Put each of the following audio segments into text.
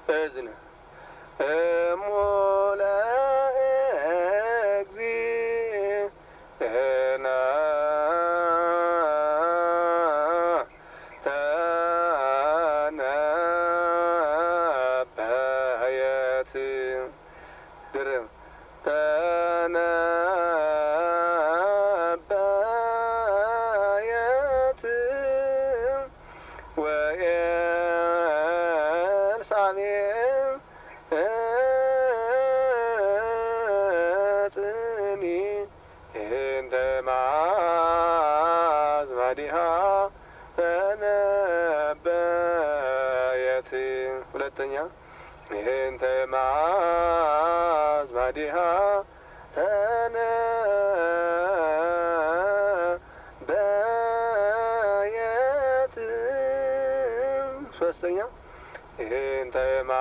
እዝን እሙለ እግዚእነ ተነበየት ድርም ተነበየት ወኤልሳቤጥኒ እንተ ማዝማዲሃ ተነበየት። ሁለተኛ እንተ ማዝማዲሃ ተነበየት። ሶስተኛ እንተ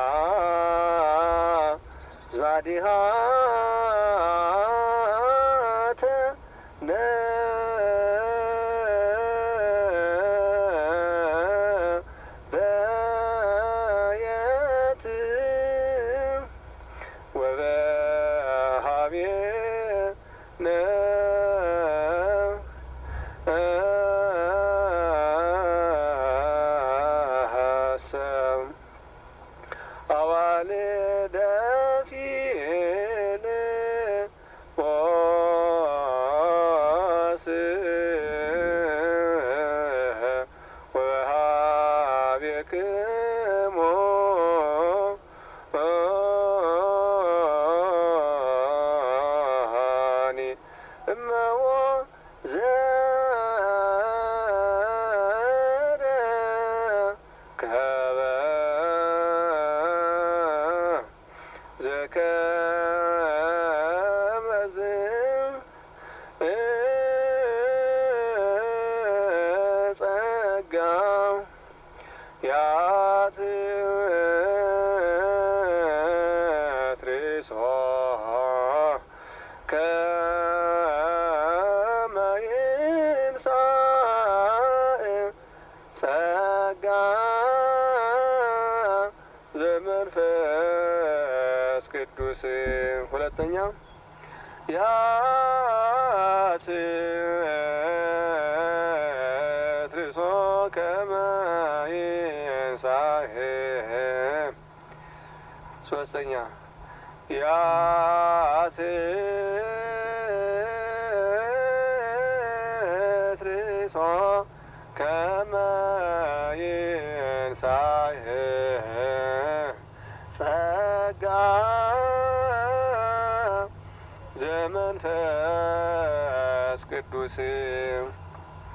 ማዝማዲሃ ተነበየት ወበኀቤነ ሐሰብ አዋልደ ፊልጶስ ወበኀቤክሙ እመዎ ዘረከበ ዘከመዝ ጸጋ ያትትርሶ ከመ ይንሣእ ጸጋ ዘመንፈስ ቅዱስ። ሁለተኛ ያትትርሶ ከመ ይንሣእ። ሶስተኛ ያትትርሶ ከመ ይንሣእ ጸጋ ዘመንፈስ ቅዱስ።